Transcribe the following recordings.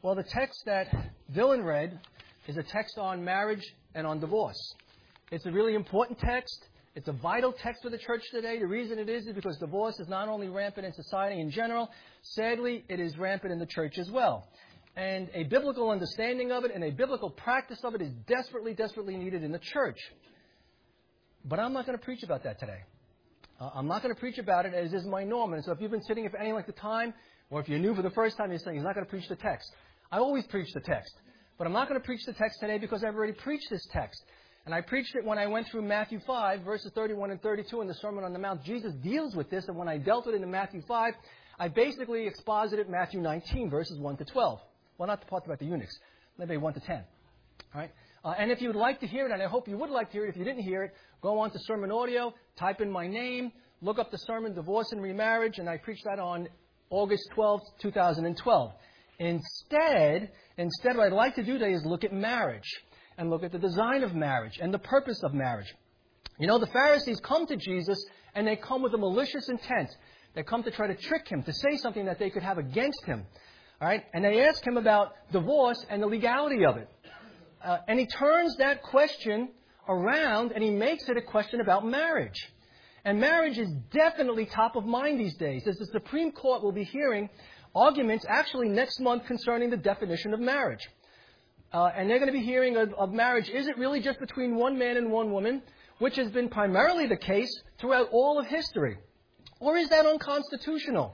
Well, the text that Dylan read is a text on marriage and on divorce. It's a really important text. It's a vital text for the church today. The reason it is because divorce is not only rampant in society in general, sadly, it is rampant in the church as well. And a biblical understanding of it and a biblical practice of it is desperately, desperately needed in the church. But I'm not going to preach about that today. I'm not going to preach about it as is my norm. And so if you've been sitting here for any length of time, or if you're new for the first time, you're saying he's not going to preach the text. I always preach the text. But I'm not going to preach the text today because I've already preached this text. And I preached it when I went through Matthew 5, verses 31 and 32 in the Sermon on the Mount. Jesus deals with this, and when I dealt with it in Matthew 5, I basically exposited Matthew 19, verses 1 to 12. Well, not the part about the eunuchs, maybe 1 to 10. All right? And if you would like to hear it, and I hope you would like to hear it, if you didn't hear it, go on to Sermon Audio, type in my name, look up the sermon, Divorce and Remarriage, and I preached that on August 12, 2012. Instead, what I'd like to do today is look at marriage and look at the design of marriage and the purpose of marriage. You know, the Pharisees come to Jesus and they come with a malicious intent. They come to try to trick him, to say something that they could have against him. All right? And they ask him about divorce and the legality of it. And he turns that question around and he makes it a question about marriage. And marriage is definitely top of mind these days, as the Supreme Court will be hearing arguments actually next month concerning the definition of marriage. And they're going to be hearing of marriage. Is it really just between one man and one woman, which has been primarily the case throughout all of history? Or is that unconstitutional?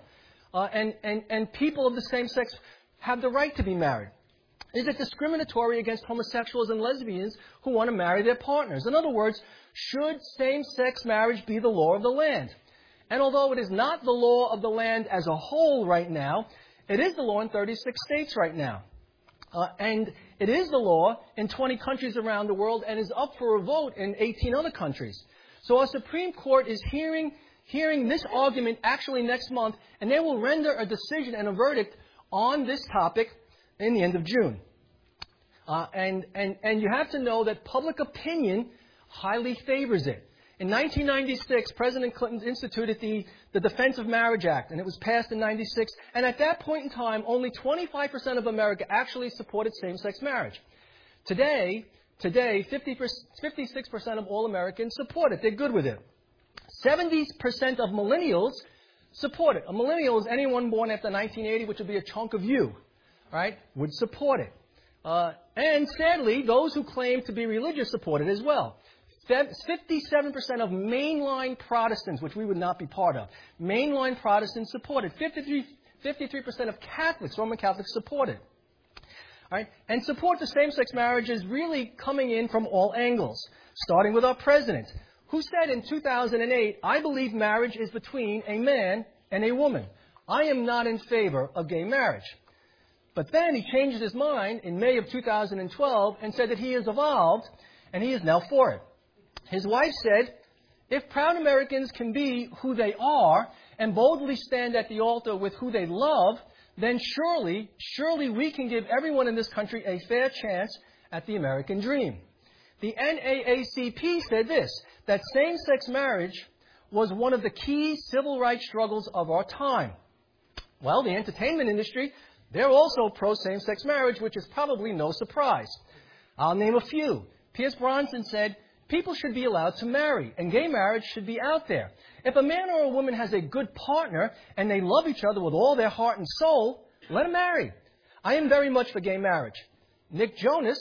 And people of the same sex have the right to be married? Is it discriminatory against homosexuals and lesbians who want to marry their partners? In other words, should same-sex marriage be the law of the land? And although it is not the law of the land as a whole right now, it is the law in 36 states right now. And it is the law in 20 countries around the world and is up for a vote in 18 other countries. So our Supreme Court is hearing this argument actually next month, and they will render a decision and a verdict on this topic in the end of June. And you have to know that public opinion highly favors it. In 1996, President Clinton instituted the Defense of Marriage Act, and it was passed in 96. And at that point in time, only 25% of America actually supported same-sex marriage. Today, 56% of all Americans support it. They're good with it. 70% of millennials support it. A millennial is anyone born after 1980, which would be a chunk of you, right, would support it. And sadly, those who claim to be religious support it as well. 57% of mainline Protestants, which we would not be part of, mainline Protestants support it. 53% of Catholics, Roman Catholics, support it. All right? And support for same-sex marriage is really coming in from all angles, starting with our president, who said in 2008, "I believe marriage is between a man and a woman. I am not in favor of gay marriage." But then he changed his mind in May of 2012 and said that he has evolved and he is now for it. His wife said, "If proud Americans can be who they are and boldly stand at the altar with who they love, then surely we can give everyone in this country a fair chance at the American dream." The NAACP said this, that same-sex marriage was one of the key civil rights struggles of our time. Well, the entertainment industry, they're also pro-same-sex marriage, which is probably no surprise. I'll name a few. Pierce Bronson said, "People should be allowed to marry, and gay marriage should be out there. If a man or a woman has a good partner and they love each other with all their heart and soul, let them marry. I am very much for gay marriage." Nick Jonas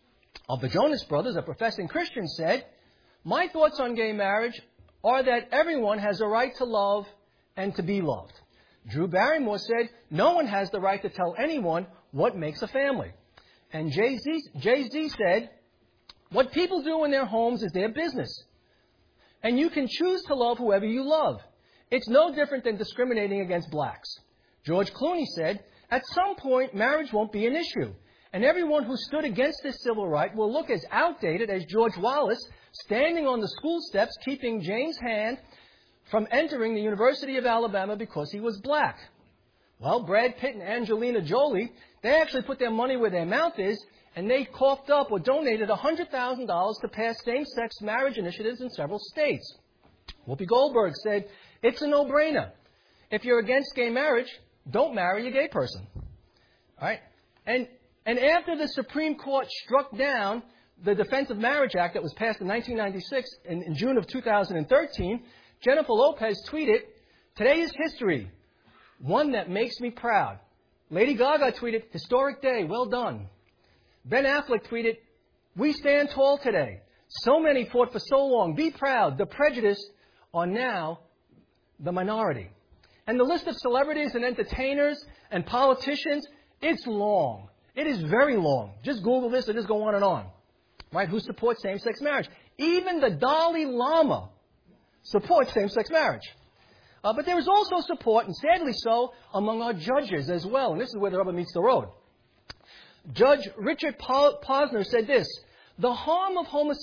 of the Jonas Brothers, a professing Christian, said, "My thoughts on gay marriage are that everyone has a right to love and to be loved." Drew Barrymore said, "No one has the right to tell anyone what makes a family." And Jay-Z said, "What people do in their homes is their business. And you can choose to love whoever you love. It's no different than discriminating against blacks." George Clooney said, "At some point, marriage won't be an issue. And everyone who stood against this civil right will look as outdated as George Wallace standing on the school steps keeping Jane's hand from entering the University of Alabama because he was black." Well, Brad Pitt and Angelina Jolie, they actually put their money where their mouth is, and they coughed up or donated $100,000 to pass same-sex marriage initiatives in several states. Whoopi Goldberg said, "It's a no-brainer. If you're against gay marriage, don't marry a gay person." All right? And after the Supreme Court struck down the Defense of Marriage Act that was passed in 1996, in June of 2013, Jennifer Lopez tweeted, "Today is history, one that makes me proud." Lady Gaga tweeted, "Historic day, well done." Ben Affleck tweeted, "We stand tall today. So many fought for so long. Be proud. The prejudiced are now the minority." And the list of celebrities and entertainers and politicians, it's long. It is very long. Just Google this and just go on and on. Right? Who supports same-sex marriage? Even the Dalai Lama supports same-sex marriage. But there is also support, and sadly so, among our judges as well. And this is where the rubber meets the road. Judge Richard Posner said this: the harm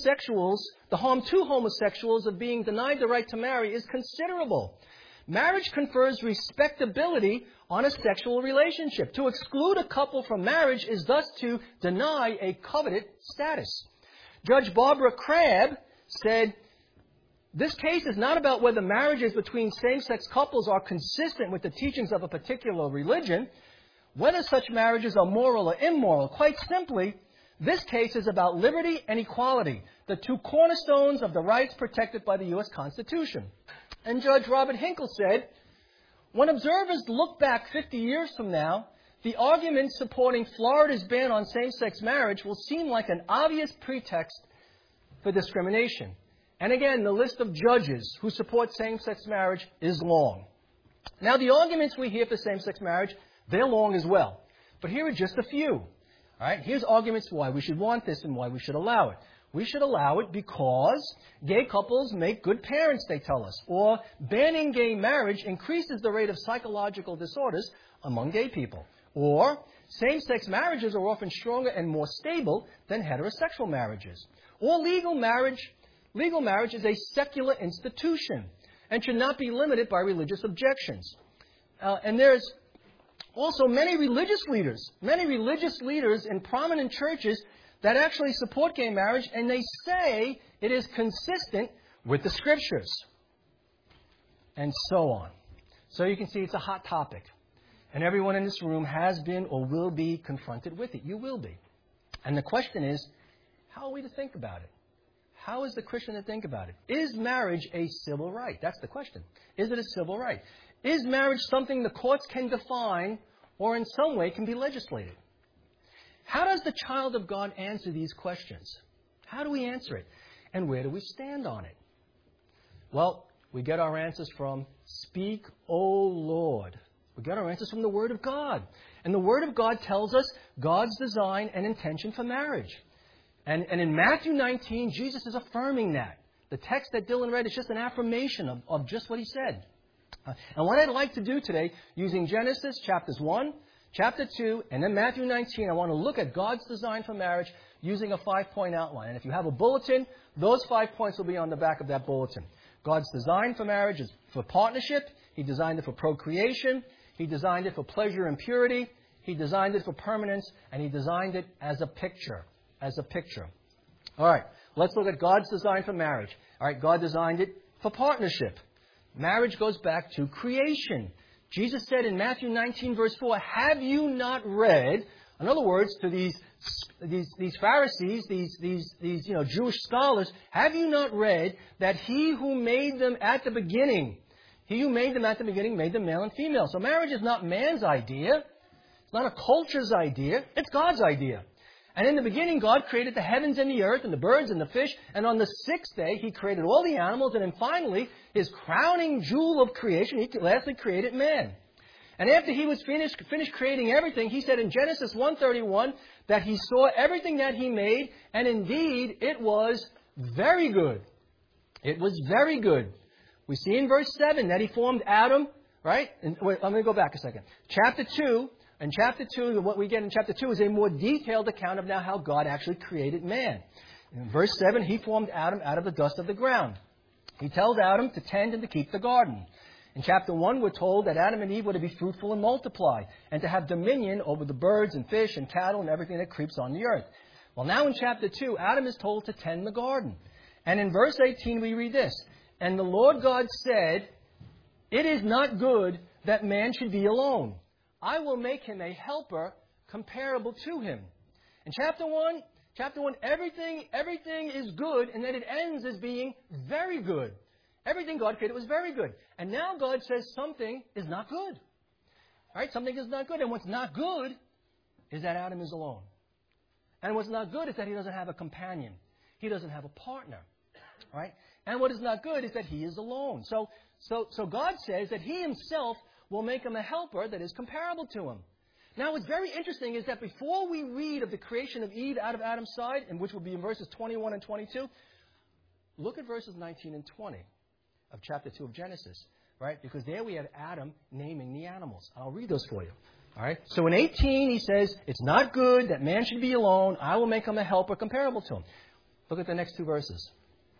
to homosexuals of being denied the right to marry is considerable. Marriage confers respectability on a sexual relationship. To exclude a couple from marriage is thus to deny a coveted status. Judge Barbara Crabb said, "This case is not about whether marriages between same-sex couples are consistent with the teachings of a particular religion, whether such marriages are moral or immoral. Quite simply, this case is about liberty and equality, the two cornerstones of the rights protected by the U.S. Constitution." And Judge Robert Hinkle said, "When observers look back 50 years from now, the arguments supporting Florida's ban on same-sex marriage will seem like an obvious pretext for discrimination." And again, the list of judges who support same-sex marriage is long. Now, the arguments we hear for same-sex marriage, they're long as well. But here are just a few. All right? Here's arguments why we should want this and why we should allow it. We should allow it because gay couples make good parents, they tell us. Or banning gay marriage increases the rate of psychological disorders among gay people. Or same-sex marriages are often stronger and more stable than heterosexual marriages. Or legal marriage is a secular institution and should not be limited by religious objections. And there's also many religious leaders in prominent churches that actually support gay marriage, and they say it is consistent with the Scriptures. And so on. So you can see it's a hot topic. And everyone in this room has been or will be confronted with it. You will be. And the question is, how are we to think about it? How is the Christian to think about it? Is marriage a civil right? That's the question. Is it a civil right? Is marriage something the courts can define or in some way can be legislated? How does the child of God answer these questions? How do we answer it? And where do we stand on it? Well, we get our answers from Speak, O Lord. We get our answers from the Word of God. And the Word of God tells us God's design and intention for marriage. And in Matthew 19, Jesus is affirming that. The text that Dylan read is just an affirmation of just what he said. And what I'd like to do today, using Genesis chapters 1, chapter 2, and then Matthew 19, I want to look at God's design for marriage using a 5-point outline. And if you have a bulletin, those 5 points will be on the back of that bulletin. God's design for marriage is for partnership. He designed it for procreation. He designed it for pleasure and purity. He designed it for permanence. And He designed it as a picture. All right, let's look at God's design for marriage. All right, God designed it for partnership. Marriage goes back to creation. Jesus said in Matthew 19, verse 4, "Have you not read," in other words, to these Pharisees, these Jewish scholars, "have you not read that He who made them at the beginning made them male and female?" So marriage is not man's idea. It's not a culture's idea. It's God's idea. And in the beginning, God created the heavens and the earth and the birds and the fish. And on the sixth day, He created all the animals. And then finally, His crowning jewel of creation, He lastly created man. And after He was finished creating everything, He said in Genesis 1:31 that He saw everything that He made. And indeed, it was very good. It was very good. We see in verse 7 that He formed Adam, right? Let me go back a second. Chapter 2. In chapter 2, what we get in chapter 2 is a more detailed account of now how God actually created man. In verse 7, He formed Adam out of the dust of the ground. He tells Adam to tend and to keep the garden. In chapter 1, we're told that Adam and Eve were to be fruitful and multiply, and to have dominion over the birds and fish and cattle and everything that creeps on the earth. Well, now in chapter 2, Adam is told to tend the garden. And in verse 18, we read this: "And the Lord God said, it is not good that man should be alone. I will make him a helper comparable to him. In chapter 1, everything is good, and then it ends as being very good. Everything God created was very good. And now God says something is not good. All right? Something is not good. And what's not good is that Adam is alone. And what's not good is that he doesn't have a companion. He doesn't have a partner. Right? And what is not good is that he is alone. So God says that he himself will make him a helper that is comparable to him. Now, what's very interesting is that before we read of the creation of Eve out of Adam's side, and which will be in verses 21 and 22, look at verses 19 and 20 of chapter 2 of Genesis. Right? Because there we have Adam naming the animals. I'll read those for you. All right? So in 18, he says, it's not good that man should be alone. I will make him a helper comparable to him. Look at the next two verses.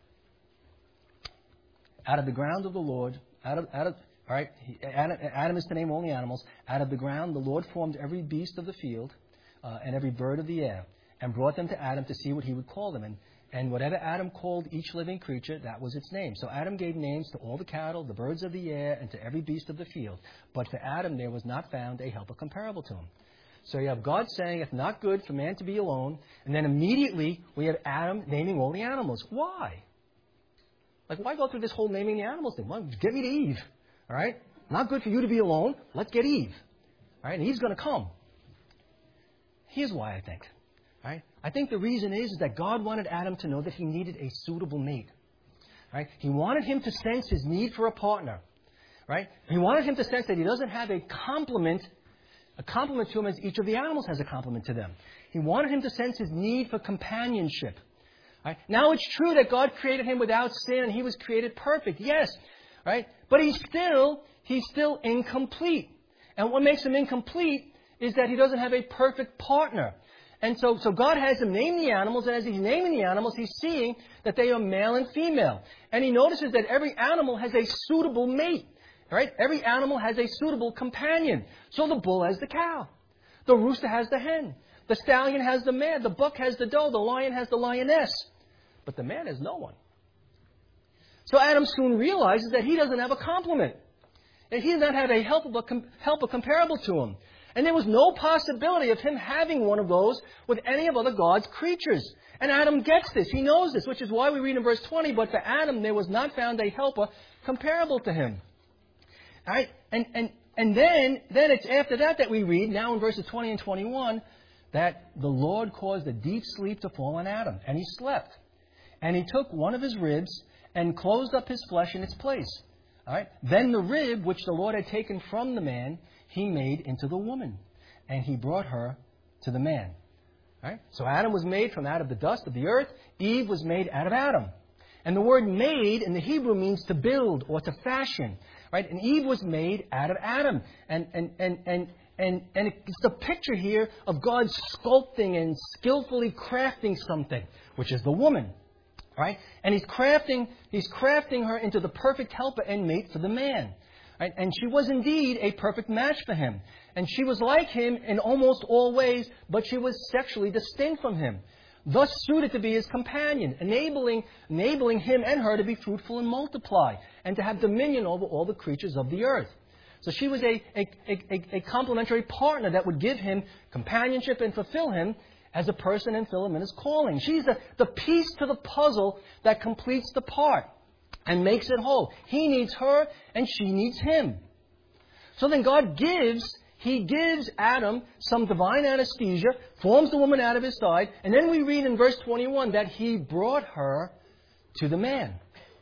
Out of the ground of the Lord, all right, Adam is to name all the animals. Out of the ground, the Lord formed every beast of the field and every bird of the air and brought them to Adam to see what he would call them. And whatever Adam called each living creature, that was its name. So Adam gave names to all the cattle, the birds of the air, and to every beast of the field. But for Adam, there was not found a helper comparable to him. So you have God saying it's not good for man to be alone. And then immediately we have Adam naming all the animals. Why? Like, why go through this whole naming the animals thing? Well, get me to Eve. All right? Not good for you to be alone. Let's get Eve. All right? And Eve's going to come. Here's why I think. All right? I think the reason is that God wanted Adam to know that he needed a suitable mate. Right? He wanted him to sense his need for a partner. Right? He wanted him to sense that he doesn't have a complement to him as each of the animals has a complement to them. He wanted him to sense his need for companionship. Right? Now it's true that God created him without sin and he was created perfect. Yes. Right? But he's still incomplete. And what makes him incomplete is that he doesn't have a perfect partner. And so God has him name the animals, and as he's naming the animals, he's seeing that they are male and female. And he notices that every animal has a suitable mate. Right? Every animal has a suitable companion. So the bull has the cow. The rooster has the hen. The stallion has the mare. The buck has the doe. The lion has the lioness. But the man has no one. So Adam soon realizes that he doesn't have a complement. And he does not have a helper comparable to him. And there was no possibility of him having one of those with any of other God's creatures. And Adam gets this. He knows this, which is why we read in verse 20, but for Adam there was not found a helper comparable to him. All right? And then it's after that we read, now in verses 20 and 21, that the Lord caused a deep sleep to fall on Adam. And he slept. And he took one of his ribs and closed up his flesh in its place. All right? Then the rib which the Lord had taken from the man, he made into the woman. And he brought her to the man. All right? So Adam was made from out of the dust of the earth. Eve was made out of Adam. And the word made in the Hebrew means to build or to fashion. Right? And Eve was made out of Adam. And it's the picture here of God sculpting and skillfully crafting something, which is the woman. Right? And he's crafting her into the perfect helper and mate for the man. Right? And she was indeed a perfect match for him. And she was like him in almost all ways, but she was sexually distinct from him. Thus suited to be his companion, enabling him and her to be fruitful and multiply, and to have dominion over all the creatures of the earth. So she was a complementary partner that would give him companionship and fulfill him as a person and fill him in his calling. She's the piece to the puzzle that completes the part and makes it whole. He needs her and she needs him. So then God gives Adam some divine anesthesia, forms the woman out of his side, and then we read in verse 21 that he brought her to the man.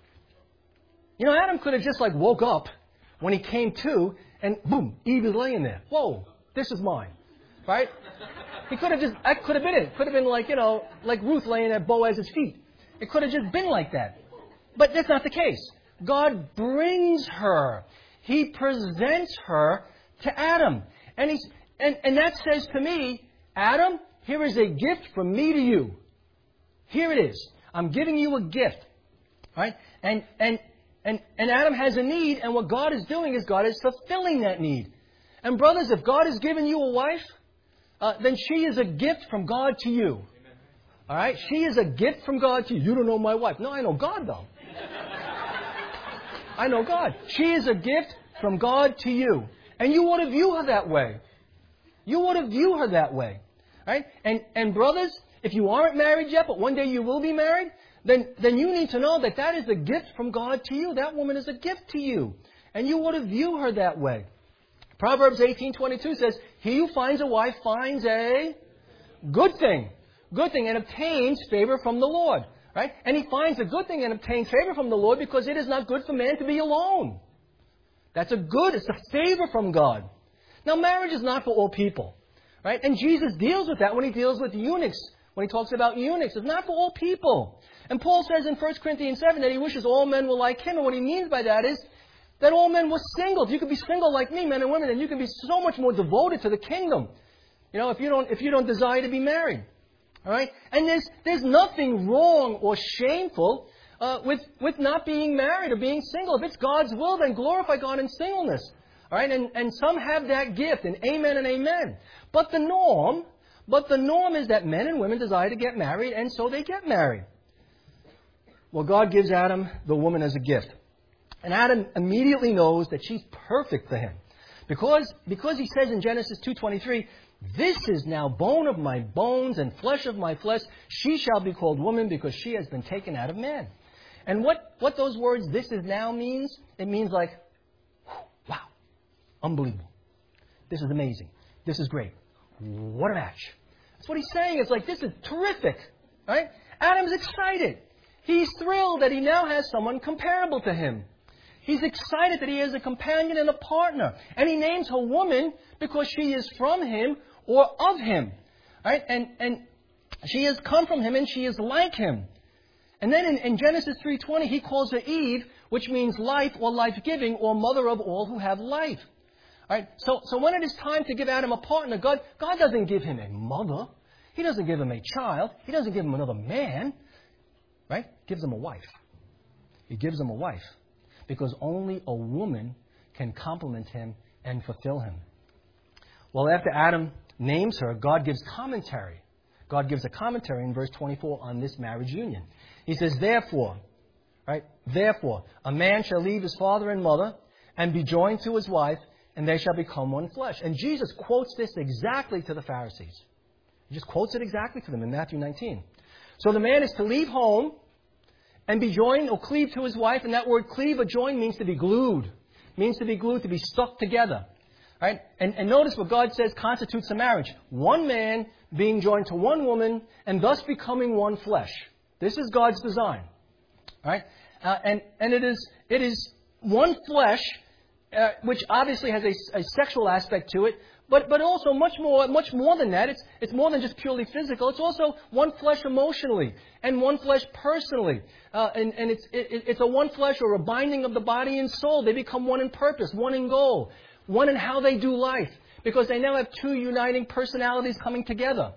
You know, Adam could have just woke up when he came to, and boom, Eve is laying there. Whoa, this is mine. Right? He could have that could have been it. Could have been like Ruth laying at Boaz's feet. It could have just been like that. But that's not the case. God brings her. He presents her to Adam. And that says to me, Adam, here is a gift from me to you. Here it is. I'm giving you a gift. Right? And Adam has a need, and what God is doing is God is fulfilling that need. And brothers, if God has given you a wife, then she is a gift from God to you. All right? She is a gift from God to you. You don't know my wife. No, I know God, though. I know God. She is a gift from God to you. And you ought to view her that way. You ought to view her that way. Right? And brothers, if you aren't married yet, but one day you will be married, then you need to know that that is a gift from God to you. That woman is a gift to you. And you ought to view her that way. Proverbs 18:22 says, he who finds a wife finds a good thing, and obtains favor from the Lord. Right? And he finds a good thing and obtains favor from the Lord because it is not good for man to be alone. It's a favor from God. Now, marriage is not for all people. Right? And Jesus deals with that when he deals with eunuchs. When he talks about eunuchs, it's not for all people. And Paul says in 1 Corinthians 7 that he wishes all men were like him. And what he means by that is that all men were single. If you could be single like me, men and women, then you can be so much more devoted to the kingdom. If you don't desire to be married. All right? And there's nothing wrong or shameful with not being married or being single. If it's God's will, then glorify God in singleness. All right? And some have that gift, and amen. But the norm is that men and women desire to get married, and so they get married. Well, God gives Adam the woman as a gift. And Adam immediately knows that she's perfect for him. Because he says in Genesis 2:23, this is now bone of my bones and flesh of my flesh. She shall be called woman because she has been taken out of man. And what those words, this is now means, it means like, wow, unbelievable. This is amazing. This is great. What a match. That's what he's saying. It's like, this is terrific. Right? Adam's excited. He's thrilled that he now has someone comparable to him. He's excited that he has a companion and a partner. And he names her woman because she is from him or of him. Right? And she has come from him and she is like him. And then in Genesis 3:20, he calls her Eve, which means life or life-giving or mother of all who have life. Right? So when it is time to give Adam a partner, God doesn't give him a mother. He doesn't give him a child. He doesn't give him another man. Right? He gives him a wife. He gives him a wife. Because only a woman can complement him and fulfill him. Well, after Adam names her, God gives commentary. God gives a commentary in verse 24 on this marriage union. He says, therefore, a man shall leave his father and mother and be joined to his wife, and they shall become one flesh. And Jesus quotes this exactly to the Pharisees. He just quotes it exactly to them in Matthew 19. So the man is to leave home and be joined or cleave to his wife. And that word cleave or join means to be glued. It means to be glued, to be stuck together. Right? And notice what God says constitutes a marriage. One man being joined to one woman and thus becoming one flesh. This is God's design. Right? And it is one flesh, which obviously has a sexual aspect to it. But also much more than that. It's more than just purely physical. It's also one flesh emotionally and one flesh personally. And it's a one flesh or a binding of the body and soul. They become one in purpose, one in goal, one in how they do life. Because they now have two uniting personalities coming together.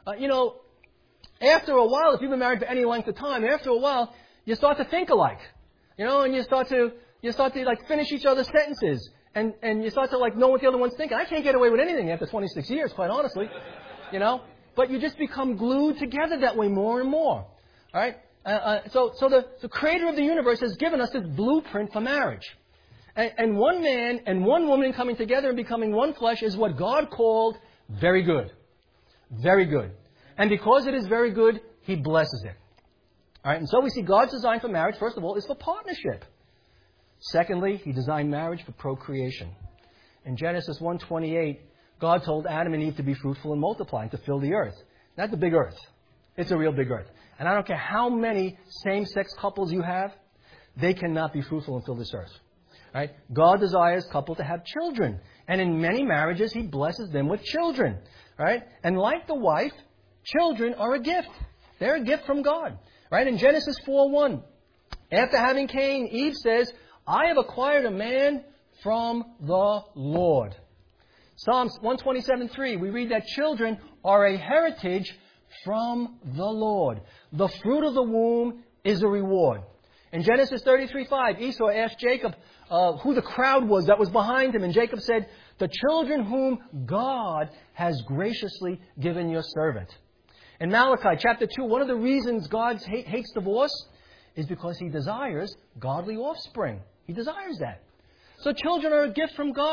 After a while, if you've been married for any length of time, after a while, you start to think alike. And you start to like finish each other's sentences. And you start to like know what the other one's thinking. I can't get away with anything after 26 years, quite honestly. But you just become glued together that way more and more. All right? So the creator of the universe has given us this blueprint for marriage. And one man and one woman coming together and becoming one flesh is what God called very good. Very good. And because it is very good, He blesses it. All right? And so we see God's design for marriage, first of all, is for partnership. Secondly, He designed marriage for procreation. In Genesis 1:28, God told Adam and Eve to be fruitful and multiply and to fill the earth. Not the big earth. It's a real big earth. And I don't care how many same-sex couples you have, they cannot be fruitful and fill this earth. Right? God desires couples to have children. And in many marriages, He blesses them with children. Right? And like the wife, children are a gift. They're a gift from God. Right? In Genesis 4:1, after having Cain, Eve says, I have acquired a man from the Lord. Psalms 127:3, we read that children are a heritage from the Lord. The fruit of the womb is a reward. In Genesis 33:5, Esau asked Jacob who the crowd was that was behind him. And Jacob said, the children whom God has graciously given your servant. In Malachi chapter 2, one of the reasons God hates divorce is because He desires godly offspring. He desires that. So children are a gift from God.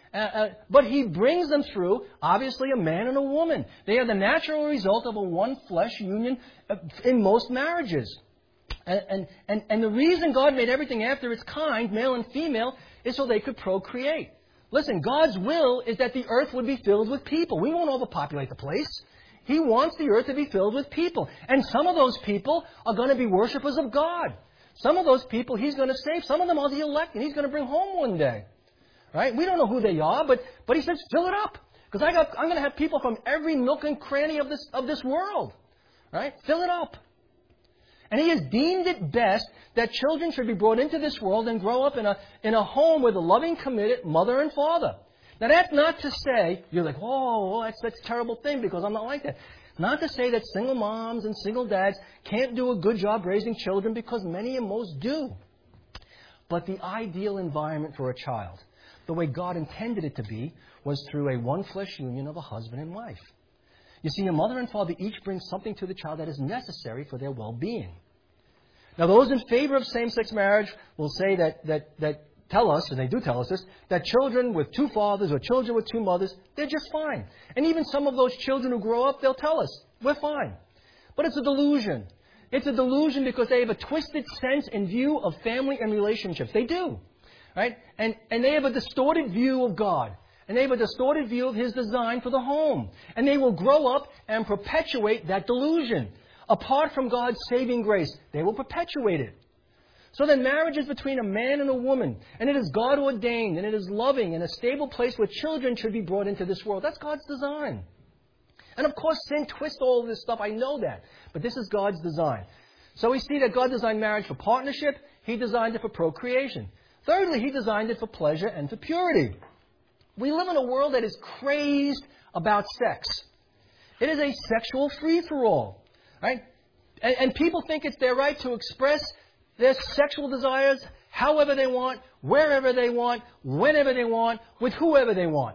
But He brings them through, obviously, a man and a woman. They are the natural result of a one-flesh union in most marriages. And the reason God made everything after its kind, male and female, is so they could procreate. Listen, God's will is that the earth would be filled with people. We won't overpopulate the place. He wants the earth to be filled with people. And some of those people are going to be worshipers of God. Some of those people He's going to save. Some of them are the elect, and He's going to bring home one day. Right? We don't know who they are, but He says, fill it up. Because I'm going to have people from every nook and cranny of this world. Right? Fill it up. And He has deemed it best that children should be brought into this world and grow up in a home with a loving, committed mother and father. Now, that's not to say, you're like, oh, that's a terrible thing because I'm not like that. Not to say that single moms and single dads can't do a good job raising children, because many and most do. But the ideal environment for a child, the way God intended it to be, was through a one-flesh union of a husband and wife. You see, a mother and father each bring something to the child that is necessary for their well-being. Now, those in favor of same-sex marriage will say that tell us, and they do tell us this, that children with two fathers or children with two mothers, they're just fine. And even some of those children who grow up, they'll tell us, we're fine. But it's a delusion. It's a delusion because they have a twisted sense and view of family and relationships. They do. Right? And they have a distorted view of God. And they have a distorted view of His design for the home. And they will grow up and perpetuate that delusion. Apart from God's saving grace, they will perpetuate it. So then marriage is between a man and a woman. And it is God ordained. And it is loving and a stable place where children should be brought into this world. That's God's design. And of course, sin twists all of this stuff. I know that. But this is God's design. So we see that God designed marriage for partnership. He designed it for procreation. Thirdly, He designed it for pleasure and for purity. We live in a world that is crazed about sex. It is a sexual free-for-all. Right? And people think it's their right to express their sexual desires however they want, wherever they want, whenever they want, with whoever they want.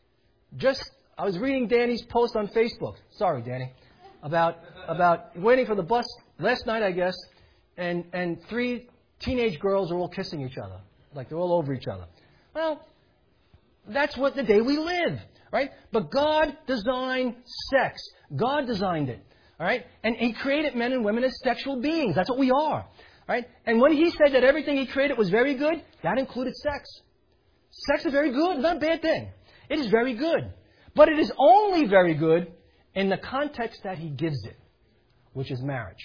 I was reading Danny's post on Facebook. Sorry, Danny. About waiting for the bus last night, I guess, and 3 teenage girls are all kissing each other. Like they're all over each other. Well, that's what the day we live, right? But God designed sex. God designed it, all right? And He created men and women as sexual beings. That's what we are, right? And when He said that everything He created was very good, that included sex. Sex is very good. It's not a bad thing. It is very good. But it is only very good in the context that He gives it, which is marriage.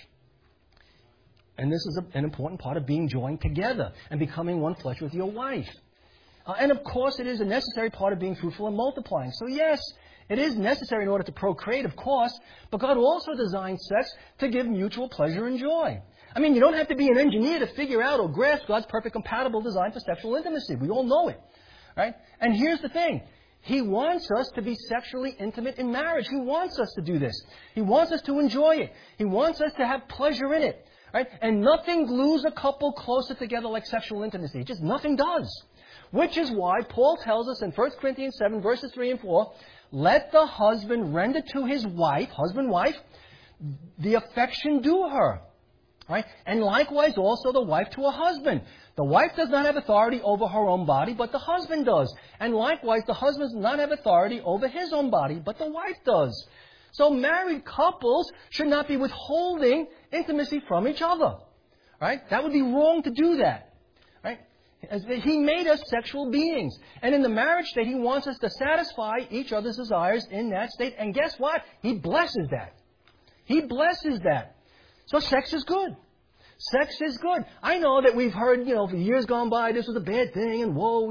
And this is an important part of being joined together and becoming one flesh with your wife. And of course, it is a necessary part of being fruitful and multiplying. So yes, it is necessary in order to procreate, of course, but God also designed sex to give mutual pleasure and joy. I mean, you don't have to be an engineer to figure out or grasp God's perfect compatible design for sexual intimacy. We all know it, right? And here's the thing. He wants us to be sexually intimate in marriage. He wants us to do this. He wants us to enjoy it. He wants us to have pleasure in it. Right? And nothing glues a couple closer together like sexual intimacy. Just nothing does. Which is why Paul tells us in 1 Corinthians 7, verses 3 and 4, let the husband render to his wife, husband-wife, the affection due her. Right? And likewise also the wife to her husband. The wife does not have authority over her own body, but the husband does. And likewise the husband does not have authority over his own body, but the wife does. So married couples should not be withholding intimacy from each other. Right? That would be wrong to do that. Right? He made us sexual beings. And in the marriage state, He wants us to satisfy each other's desires in that state. And guess what? He blesses that. He blesses that. So sex is good. Sex is good. I know that we've heard, for years gone by, this was a bad thing, and whoa,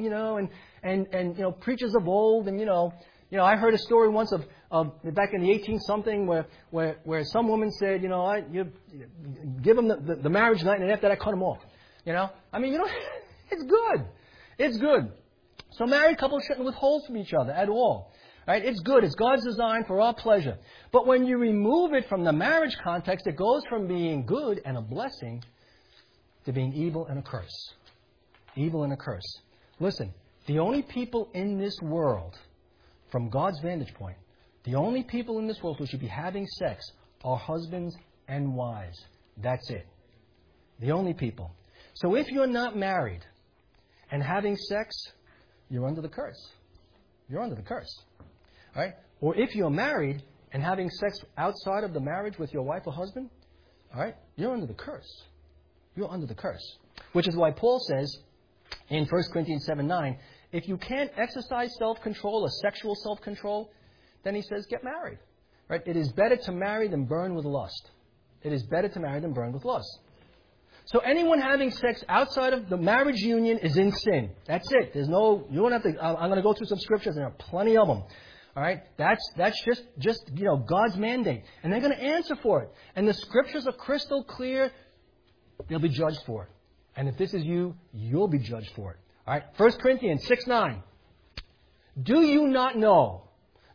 and preachers of old, and I heard a story once of back in the 18-something where some woman said, you give them the marriage night, and after that I cut them off. It's good. It's good. So married couples shouldn't withhold from each other at all. Right? It's good. It's God's design for our pleasure. But when you remove it from the marriage context, it goes from being good and a blessing to being evil and a curse. Evil and a curse. Listen, the only people in this world, from God's vantage point, the only people in this world who should be having sex are husbands and wives. That's it. The only people. So if you're not married and having sex, you're under the curse. you're under the curse. All right? Or if you're married and having sex outside of the marriage with your wife or husband, all right, you're under the curse. You're under the curse. Which is why Paul says in 1 Corinthians 7:9, if you can't exercise self-control or sexual self-control, then he says, get married. Right? It is better to marry than burn with lust. It is better to marry than burn with lust. So anyone having sex outside of the marriage union is in sin. That's it. There's no, you don't have to, I'm going to go through some scriptures, and there are plenty of them. All right? That's just God's mandate. And they're going to answer for it. And the scriptures are crystal clear. They'll be judged for it. And if this is you, you'll be judged for it. All right? 1 Corinthians 6:9. Do you not know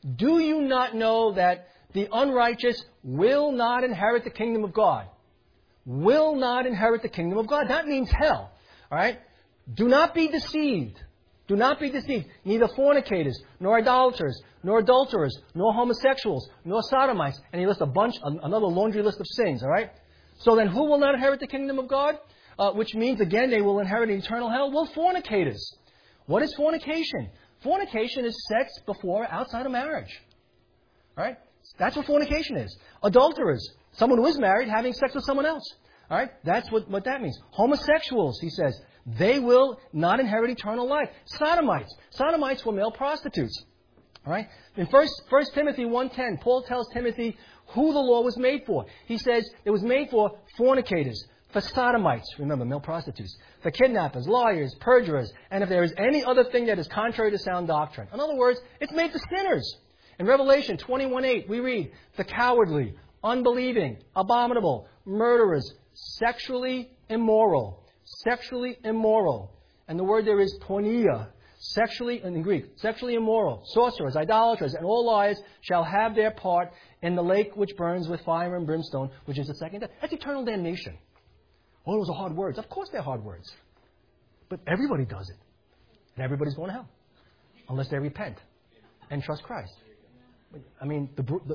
that the unrighteous will not inherit the kingdom of God? Will not inherit the kingdom of God. That means hell. All right? Do not be deceived. Do not be deceived. Neither fornicators, nor idolaters, nor adulterers, nor homosexuals, nor sodomites. And he lists another laundry list of sins. All right? So then who will not inherit the kingdom of God? Which means, again, they will inherit eternal hell. Well, fornicators. What is fornication? Fornication is sex before or outside of marriage. All right? That's what fornication is. Adulterers. Someone who is married having sex with someone else. All right? That's what that means. Homosexuals, he says, they will not inherit eternal life. Sodomites. Sodomites were male prostitutes. All right? In 1 Timothy 1:10, Paul tells Timothy who the law was made for. He says it was made for fornicators, for sodomites, remember, male prostitutes, for kidnappers, liars, perjurers, and if there is any other thing that is contrary to sound doctrine. In other words, it's made for sinners. In Revelation 21:8, we read, the cowardly, unbelieving, abominable, murderers, sexually immoral. Sexually immoral. And the word there is porneia. Sexually, in Greek, sexually immoral, sorcerers, idolaters, and all liars shall have their part in the lake which burns with fire and brimstone, which is the second death. That's eternal damnation. Oh, those are hard words. Of course they're hard words. But everybody does it. And everybody's going to hell. Unless they repent and trust Christ. I mean,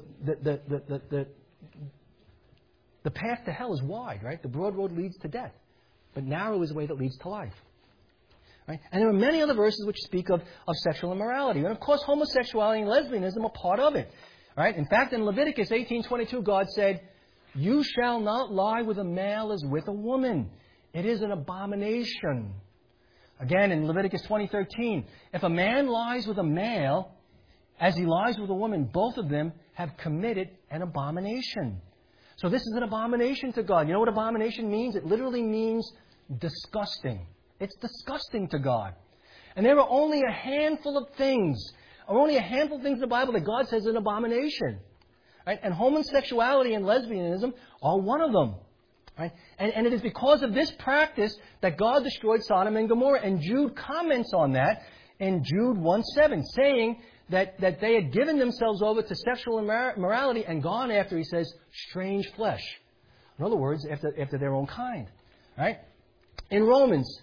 the path to hell is wide, right? The broad road leads to death. But narrow is the way that leads to life. Right? And there are many other verses which speak of sexual immorality. And of course, homosexuality and lesbianism are part of it. Right? In fact, in Leviticus 18:22, God said, you shall not lie with a male as with a woman. It is an abomination. Again, in Leviticus 20:13, if a man lies with a male as he lies with a woman, both of them have committed an abomination. So this is an abomination to God. You know what abomination means? It literally means disgusting. It's disgusting to God. And there are only a handful of things in the Bible that God says is an abomination. Right? And homosexuality and lesbianism are one of them. Right? And it is because of this practice that God destroyed Sodom and Gomorrah. And Jude comments on that in Jude 1:7, saying that they had given themselves over to sexual immorality and gone after, he says, strange flesh. In other words, after their own kind. Right? In Romans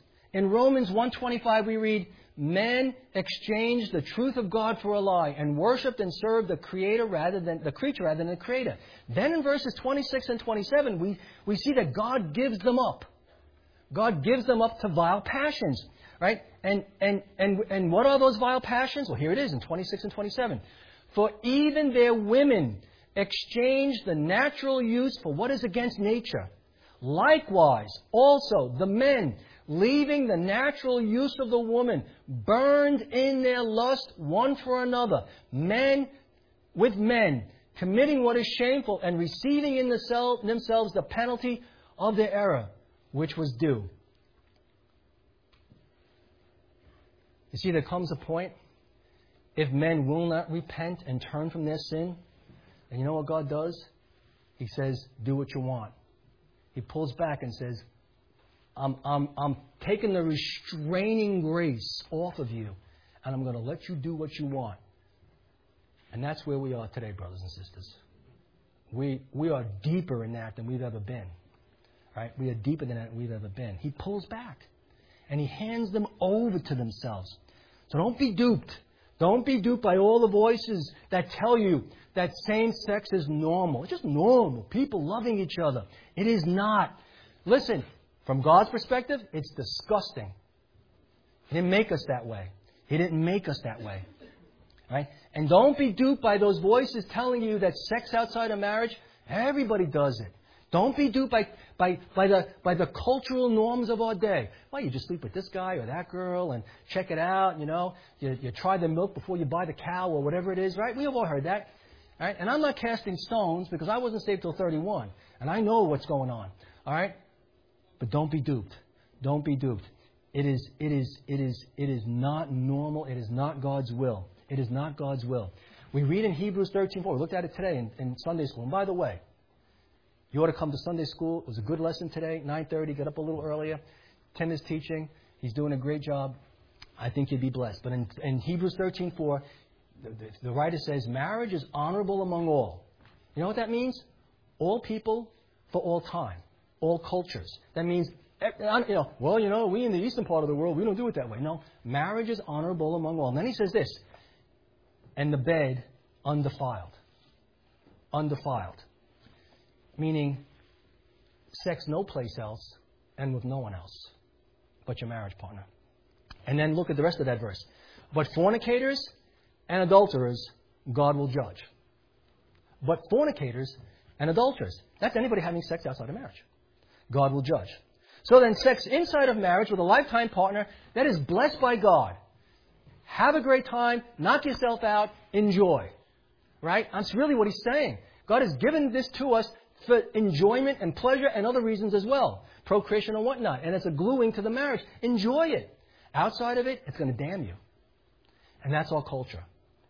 1:25 we read, men exchanged the truth of God for a lie and worshipped and served the creature rather than the creator. Then in verses 26 and 27 we see that God gives them up. God gives them up to vile passions. Right? And what are those vile passions? Well, here it is in 26 and 27. For even their women exchanged the natural use for what is against nature. Likewise, also the men, leaving the natural use of the woman, burned in their lust one for another, men with men, committing what is shameful and receiving in themselves the penalty of their error, which was due. You see, there comes a point, if men will not repent and turn from their sin, and you know what God does? He says, do what you want. He pulls back and says, I'm taking the restraining grace off of you, and I'm going to let you do what you want. And that's where we are today, brothers and sisters. We are deeper in that than we've ever been. Right? We are deeper than that than we've ever been. He pulls back, and He hands them over to themselves. So don't be duped. Don't be duped by all the voices that tell you that same-sex is normal. It's just normal. People loving each other. It is not. Listen, from God's perspective, it's disgusting. He didn't make us that way. He didn't make us that way. Right? And don't be duped by those voices telling you that sex outside of marriage, everybody does it. Don't be duped by the cultural norms of our day. Well, you just sleep with this guy or that girl and check it out, you know. You try the milk before you buy the cow or whatever it is, right? We have all heard that. Right? And I'm not casting stones because I wasn't saved till 31. And I know what's going on. All right? But don't be duped. Don't be duped. It is not normal. It is not God's will. It is not God's will. We read in Hebrews 13:4. We looked at it today in Sunday school. And by the way, you ought to come to Sunday school. It was a good lesson today, 9:30. Get up a little earlier. Tim is teaching. He's doing a great job. I think you'd be blessed. But in Hebrews 13:4, the writer says, marriage is honorable among all. You know what that means? All people for all time. All cultures. That means, we in the eastern part of the world, we don't do it that way. No, marriage is honorable among all. And then he says this, and the bed undefiled. Undefiled. Meaning, sex no place else and with no one else but your marriage partner. And then look at the rest of that verse. But fornicators and adulterers, God will judge. But fornicators and adulterers, that's anybody having sex outside of marriage. God will judge. So then sex inside of marriage with a lifetime partner, that is blessed by God. Have a great time, knock yourself out, enjoy. Right? That's really what he's saying. God has given this to us for enjoyment and pleasure and other reasons as well. Procreation and whatnot. And it's a gluing to the marriage. Enjoy it. Outside of it, it's going to damn you. And that's our culture.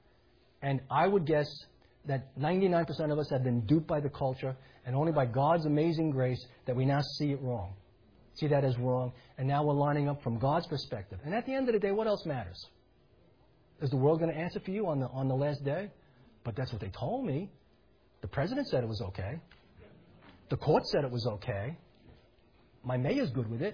And I would guess that 99% of us have been duped by the culture and only by God's amazing grace that we now see it wrong. See that as wrong. And now we're lining up from God's perspective. And at the end of the day, what else matters? Is the world going to answer for you on the last day? But that's what they told me. The president said it was okay. The court said it was okay. My mayor's good with it.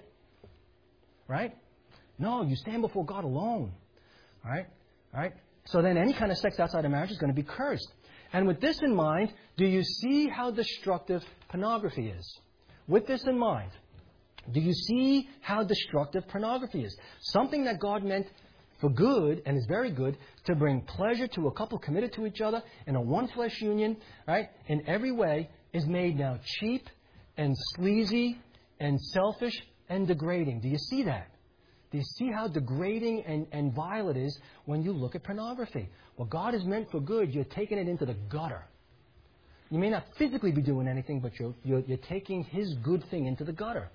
Right? No, you stand before God alone. All right? All right? So then any kind of sex outside of marriage is going to be cursed. And with this in mind, do you see how destructive pornography is? With this in mind, do you see how destructive pornography is? Something that God meant for good, and is very good, to bring pleasure to a couple committed to each other in a one-flesh union, right, in every way, is made now cheap and sleazy and selfish and degrading. Do you see that? Do you see how degrading and vile it is when you look at pornography? What God is meant for good, you're taking it into the gutter. You may not physically be doing anything, but you're taking His good thing into the gutter.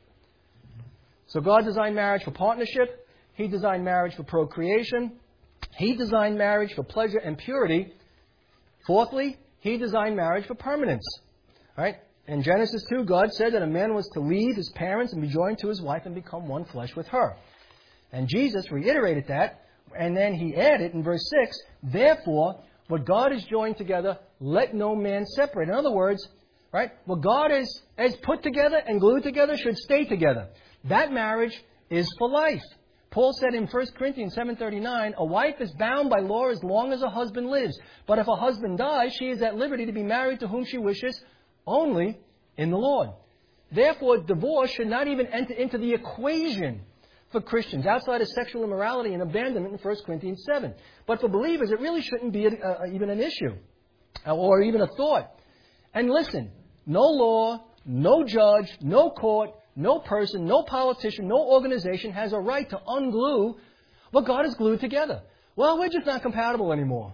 So God designed marriage for partnership. He designed marriage for procreation. He designed marriage for pleasure and purity. Fourthly, He designed marriage for permanence. All right? In Genesis 2, God said that a man was to leave his parents and be joined to his wife and become one flesh with her. And Jesus reiterated that, and then He added in verse 6, therefore, what God has joined together, let no man separate. In other words, right, what God has put together and glued together should stay together. That marriage is for life. Paul said in 1 Corinthians 7:39, a wife is bound by law as long as her husband lives. But if her husband dies, she is at liberty to be married to whom she wishes, only in the Lord. Therefore, divorce should not even enter into the equation for Christians, outside of sexual immorality and abandonment in 1 Corinthians 7. But for believers, it really shouldn't be even an issue, or even a thought. And listen, no law, no judge, no court, no person, no politician, no organization has a right to unglue what God has glued together. Well, we're just not compatible anymore.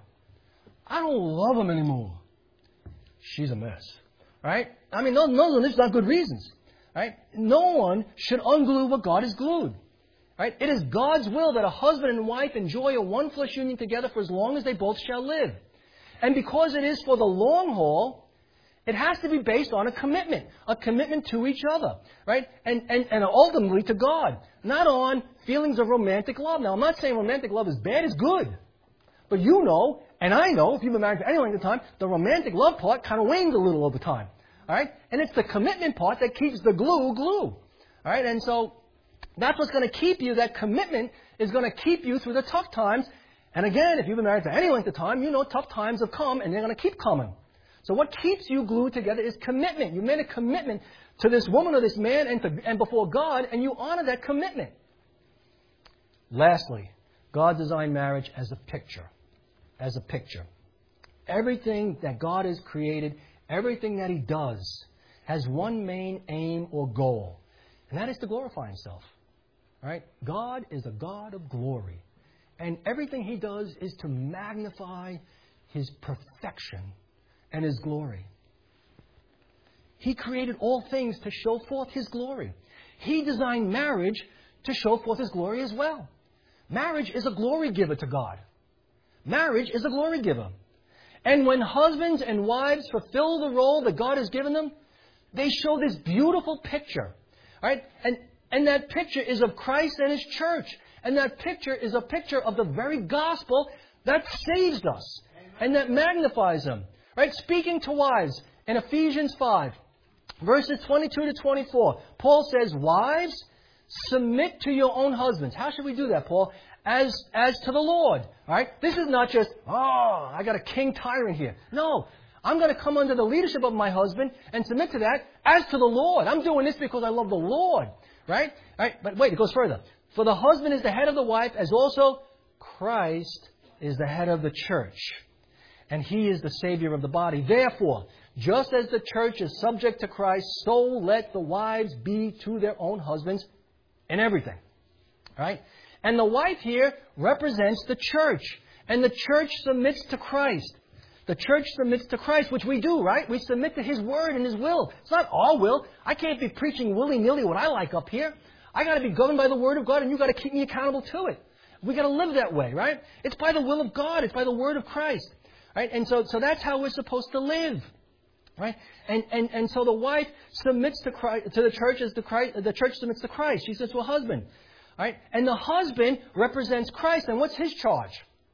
I don't love him anymore. She's a mess. Right? I mean, those are not good reasons. Right? No one should unglue what God has glued. Right? It is God's will that a husband and wife enjoy a one flesh union together for as long as they both shall live. And because it is for the long haul, it has to be based on a commitment to each other, right? And ultimately to God, not on feelings of romantic love. Now, I'm not saying romantic love is bad, it's good. But you know, and I know, if you've been married for any length of time, the romantic love part kind of wanes a little over time, all right? And it's the commitment part that keeps the glue, all right? And so that's what's going to keep you, that commitment is going to keep you through the tough times. And again, if you've been married for any length of time, you know tough times have come and they're going to keep coming. So what keeps you glued together is commitment. You made a commitment to this woman or this man and before God, and you honor that commitment. Lastly, God designed marriage as a picture. as a picture. Everything that God has created, everything that He does, has one main aim or goal, and that is to glorify Himself. All right? God is a God of glory, and everything He does is to magnify His perfection and His glory. He created all things to show forth His glory. He designed marriage to show forth His glory as well. Marriage is a glory giver to God. Marriage is a glory giver. And when husbands and wives fulfill the role that God has given them, they show this beautiful picture. All right? And that picture is of Christ and His church. And that picture is a picture of the very gospel that saves us and that magnifies Him. Right? Speaking to wives in Ephesians 5, verses 22 to 24, Paul says, "Wives, submit to your own husbands." How should we do that, Paul? As to the Lord. All right? This is not just, I got a king tyrant here. No. I'm going to come under the leadership of my husband and submit to that as to the Lord. I'm doing this because I love the Lord. Right? All right? But wait, it goes further. "For the husband is the head of the wife, as also Christ is the head of the church. And He is the Savior of the body. Therefore, just as the church is subject to Christ, so let the wives be to their own husbands in everything." All right? And the wife here represents the church. And the church submits to Christ. The church submits to Christ, which we do, right? We submit to His word and His will. It's not our will. I can't be preaching willy-nilly what I like up here. I got to be governed by the word of God, and you got to keep me accountable to it. We got to live that way, right? It's by the will of God. It's by the word of Christ. Right? And so that's how we're supposed to live. Right? And so the wife submits to Christ, to the church as the church submits to Christ. She submits to her husband. Right? And the husband represents Christ. And what's his charge?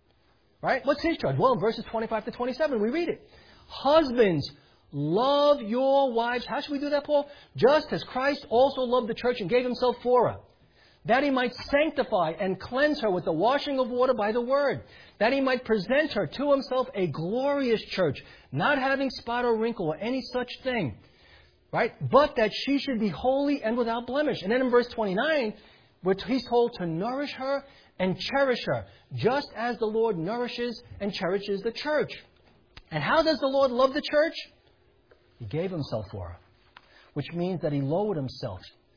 Right? What's his charge? Well, in verses 25 to 27, we read it. "Husbands, love your wives." How should we do that, Paul? "Just as Christ also loved the church and gave Himself for her, that He might sanctify and cleanse her with the washing of water by the word, that He might present her to Himself a glorious church, not having spot or wrinkle or any such thing, right? But that she should be holy and without blemish." And then in verse 29, he's told to nourish her and cherish her, just as the Lord nourishes and cherishes the church. And how does the Lord love the church? He gave Himself for her, which means that He lowered Himself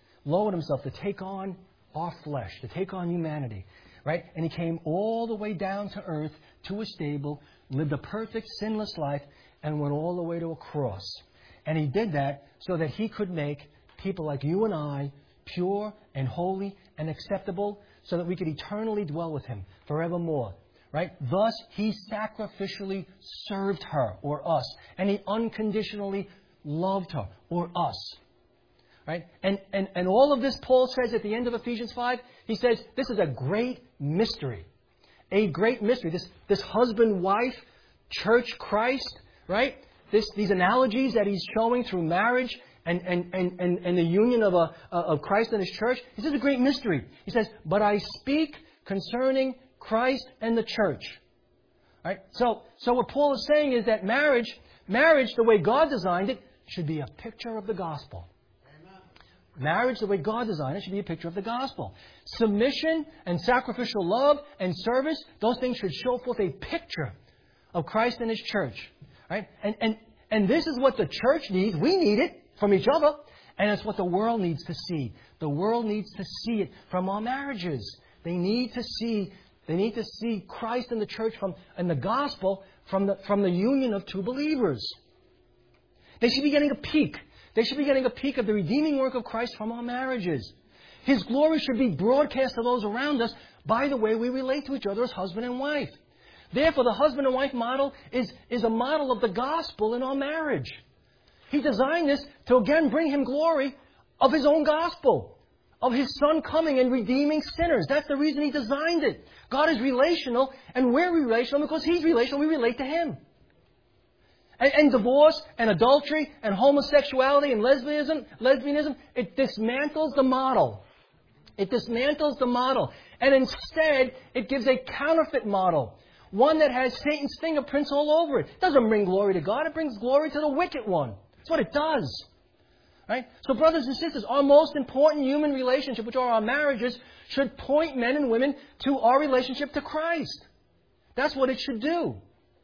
to take on our flesh, to take on humanity, right? And He came all the way down to earth, to a stable, lived a perfect, sinless life, and went all the way to a cross. And He did that so that He could make people like you and I pure and holy and acceptable, so that we could eternally dwell with Him forevermore. Right? Thus, He sacrificially served her, or us, and He unconditionally loved her, or us. Right? And all of this, Paul says at the end of Ephesians 5, he says, this is a great mystery. A great mystery. This husband, wife, church, Christ, right? These analogies that he's showing through marriage and the union of Christ and His church. This is a great mystery. He says, "But I speak concerning Christ and the church." Right? So what Paul is saying is that marriage, the way God designed it, should be a picture of the gospel. Marriage, the way God designed it, should be a picture of the gospel. Submission and sacrificial love and service, those things should show forth a picture of Christ and His church. Right? And this is what the church needs. We need it from each other. And it's what the world needs to see. The world needs to see it from our marriages. They need to see Christ and the church and the gospel from the union of two believers. They should be getting a peek. They should be getting a peek of the redeeming work of Christ from our marriages. His glory should be broadcast to those around us by the way we relate to each other as husband and wife. Therefore, the husband and wife model is a model of the gospel in our marriage. He designed this to again bring Him glory of His own gospel, of His Son coming and redeeming sinners. That's the reason He designed it. God is relational, and we're relational because He's relational. We relate to Him. And divorce and adultery and homosexuality and lesbianism, it dismantles the model. It dismantles the model. And instead, it gives a counterfeit model. One that has Satan's fingerprints all over it. It doesn't bring glory to God. It brings glory to the wicked one. That's what it does. Right? So brothers and sisters, our most important human relationship, which are our marriages, should point men and women to our relationship to Christ. That's what it should do.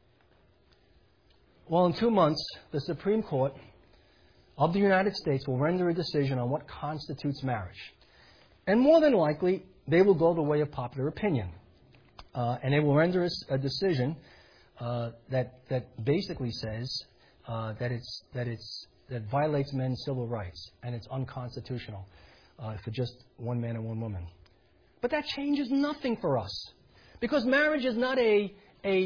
Well, in 2 months, the Supreme Court of the United States will render a decision on what constitutes marriage. And more than likely, they will go the way of popular opinion. And they will render a decision that basically says that violates men's civil rights, and it's unconstitutional for just one man and one woman. But that changes nothing for us, because marriage is not a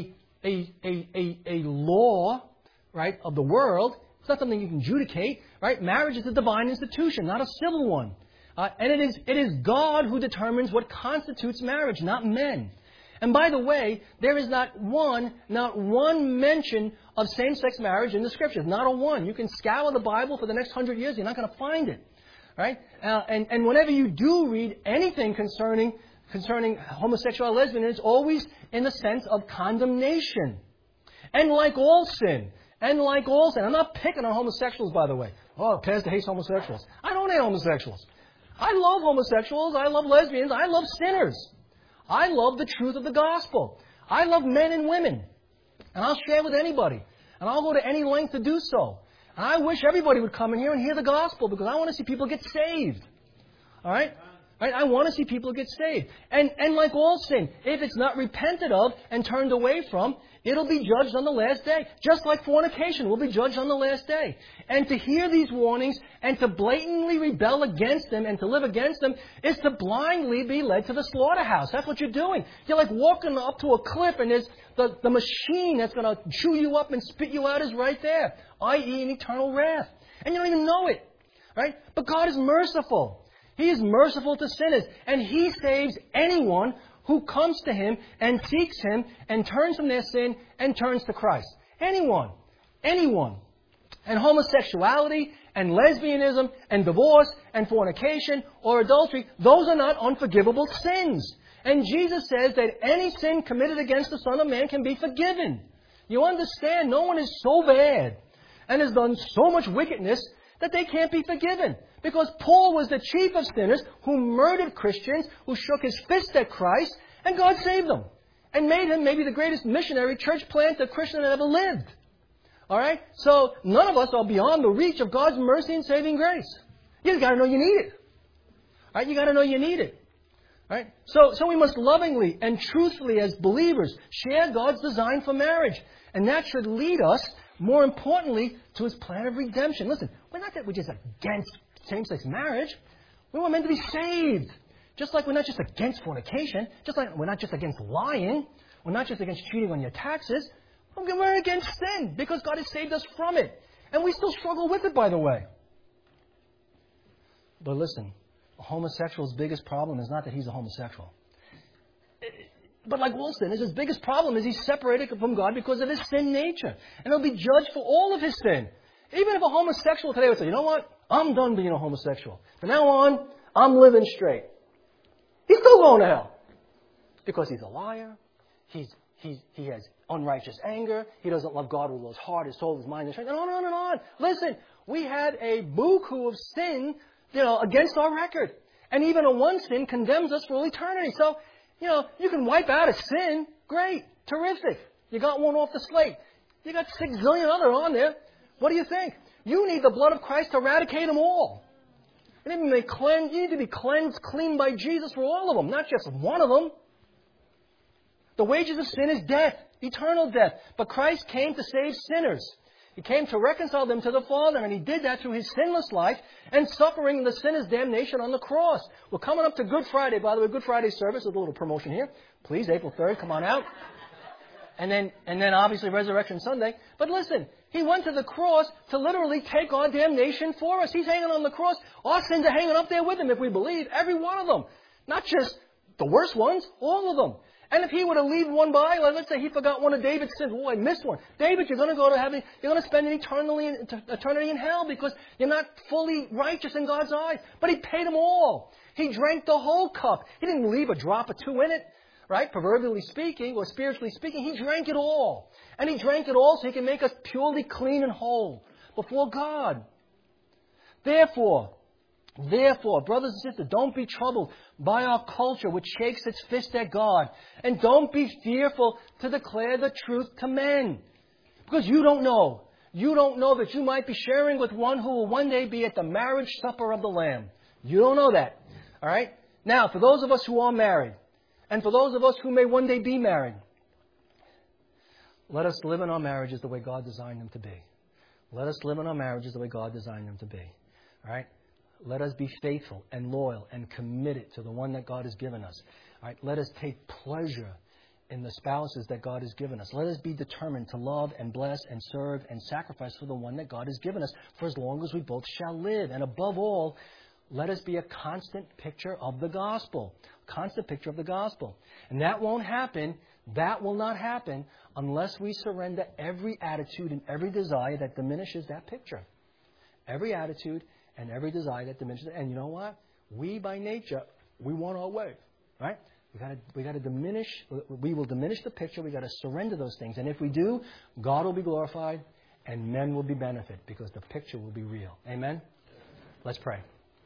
law, right, of the world. It's not something you can adjudicate, right? Marriage is a divine institution, not a civil one. And it is God who determines what constitutes marriage, not men. And by the way, there is not one mention of same-sex marriage in the Scriptures. Not a one. You can scour the Bible for the next 100 years, you're not going to find it. Right? And whenever you do read anything concerning homosexuality, lesbianism, it's always in the sense of condemnation. And like all sin, I'm not picking on homosexuals, by the way. Oh, Pastor hates homosexuals. I don't hate homosexuals. I love homosexuals. I love lesbians. I love sinners. I love the truth of the gospel. I love men and women. And I'll share with anybody. And I'll go to any length to do so. And I wish everybody would come in here and hear the gospel, because I want to see people get saved. All right? Right? I want to see people get saved. And like all sin, if it's not repented of and turned away from, it'll be judged on the last day. Just like fornication will be judged on the last day. And to hear these warnings and to blatantly rebel against them and to live against them is to blindly be led to the slaughterhouse. That's what you're doing. You're like walking up to a cliff, and there's the machine that's going to chew you up and spit you out is right there, i.e. an eternal wrath. And you don't even know it. Right? But God is merciful. He is merciful to sinners, and He saves anyone who comes to Him and seeks Him and turns from their sin and turns to Christ. Anyone. Anyone. And homosexuality and lesbianism and divorce and fornication or adultery, those are not unforgivable sins. And Jesus says that any sin committed against the Son of Man can be forgiven. You understand? No one is so bad and has done so much wickedness that they can't be forgiven. Because Paul was the chief of sinners who murdered Christians, who shook his fist at Christ, and God saved him. And made him maybe the greatest missionary church planter Christian that ever lived. All right? So none of us are beyond the reach of God's mercy and saving grace. You just got to know you need it. All right? You got to know you need it. All right? So we must lovingly and truthfully as believers share God's design for marriage. And that should lead us, more importantly, to His plan of redemption. Listen, we're not that we're just against same-sex marriage. We were meant to be saved. Just like we're not just against fornication. Just like we're not just against lying. We're not just against cheating on your taxes. We're against sin because God has saved us from it. And we still struggle with it, by the way. But listen, a homosexual's biggest problem is not that he's a homosexual. But like all sin, his biggest problem is he's separated from God because of his sin nature. And he'll be judged for all of his sin. Even if a homosexual today would say, you know what? I'm done being a homosexual. From now on, I'm living straight. He's still going to hell. Because he's a liar. He has unrighteous anger. He doesn't love God with all his heart, his soul, his mind, his strength. And on and on and on. Listen, we had a buku of sin, against our record. And even a one sin condemns us for all eternity. So, you can wipe out a sin. Great. Terrific. You got one off the slate. You got 6 zillion other on there. What do you think? You need the blood of Christ to eradicate them all. You need to be cleansed clean by Jesus for all of them, not just one of them. The wages of sin is death, eternal death. But Christ came to save sinners. He came to reconcile them to the Father, and He did that through His sinless life and suffering the sinner's damnation on the cross. We're coming up to Good Friday. By the way, Good Friday service with a little promotion here. Please, April 3rd, come on out. And then obviously Resurrection Sunday. But listen, He went to the cross to literally take our damnation for us. He's hanging on the cross. Our sins are hanging up there with Him if we believe. Every one of them. Not just the worst ones, all of them. And if He were to leave one by, let's say He forgot one of David's sins. Oh, I missed one. David, you're going to go to heaven. You're going to spend eternity in hell because you're not fully righteous in God's eyes. But He paid them all. He drank the whole cup. He didn't leave a drop or two in it. Right? Proverbially speaking, or spiritually speaking, He drank it all. And He drank it all so He can make us purely clean and whole before God. Therefore, Therefore, brothers and sisters, don't be troubled by our culture which shakes its fist at God. And don't be fearful to declare the truth to men. Because you don't know. You don't know that you might be sharing with one who will one day be at the marriage supper of the Lamb. You don't know that. All right? Now, for those of us who are married, and for those of us who may one day be married, let us live in our marriages the way God designed them to be. Let us live in our marriages the way God designed them to be. All right? Let us be faithful and loyal and committed to the one that God has given us. All right? Let us take pleasure in the spouses that God has given us. Let us be determined to love and bless and serve and sacrifice for the one that God has given us for as long as we both shall live. And above all, let us be a constant picture of the gospel. Constant picture of the gospel. And that won't happen. That will not happen unless we surrender every attitude and every desire that diminishes that picture. Every attitude and every desire that diminishes it. And you know what? We, by nature, we want our way. Right? We got to diminish. We will diminish the picture. We got to surrender those things. And if we do, God will be glorified and men will be benefited because the picture will be real. Amen? Let's pray.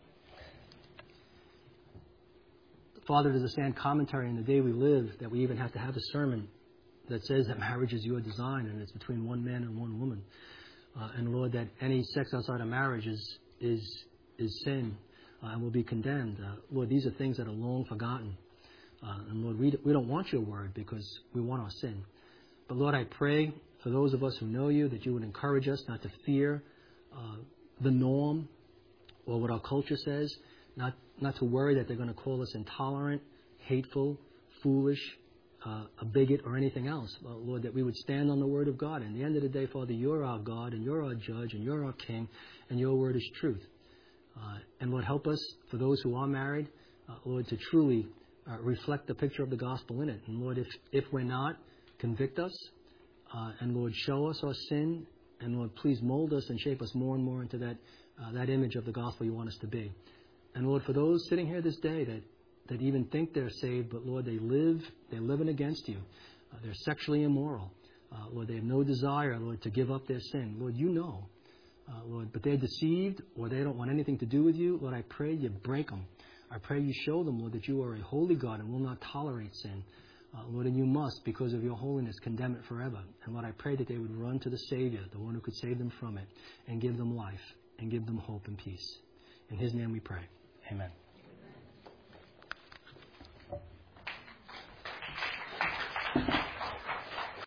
Father, there's a sad commentary in the day we live that we even have to have a sermon that says that marriage is your design and it's between one man and one woman. And Lord, that any sex outside of marriage is sin and will be condemned. Lord, these are things that are long forgotten. And Lord, we don't want your word because we want our sin. But Lord, I pray for those of us who know you that you would encourage us not to fear the norm or what our culture says, not to worry that they're going to call us intolerant, hateful, foolish, a bigot, or anything else. Lord, that we would stand on the word of God. And at the end of the day, Father, you're our God, and you're our judge, and you're our king, and your word is truth. And Lord, help us, for those who are married, Lord, to truly reflect the picture of the gospel in it. And Lord, if we're not, convict us. And Lord, show us our sin. And Lord, please mold us and shape us more and more into that image of the gospel you want us to be. And Lord, for those sitting here this day that even think they're saved, but Lord, they're living against you. They're sexually immoral. Lord, they have no desire, Lord, to give up their sin. Lord, you know. Lord, but they're deceived or they don't want anything to do with you. Lord, I pray you break them. I pray you show them, Lord, that you are a holy God and will not tolerate sin. Lord, and you must, because of your holiness, condemn it forever. And Lord, I pray that they would run to the Savior, the one who could save them from it, and give them life, and give them hope and peace. In his name we pray. Amen.